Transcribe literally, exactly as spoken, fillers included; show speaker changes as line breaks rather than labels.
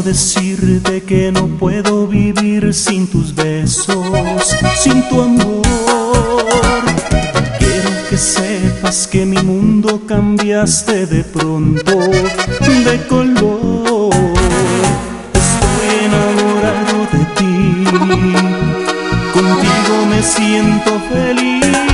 decirte que no puedo vivir sin tus besos, sin tu amor. Quiero que sepas que mi mundo cambiaste de pronto de color. Estoy enamorado de ti, contigo me siento feliz.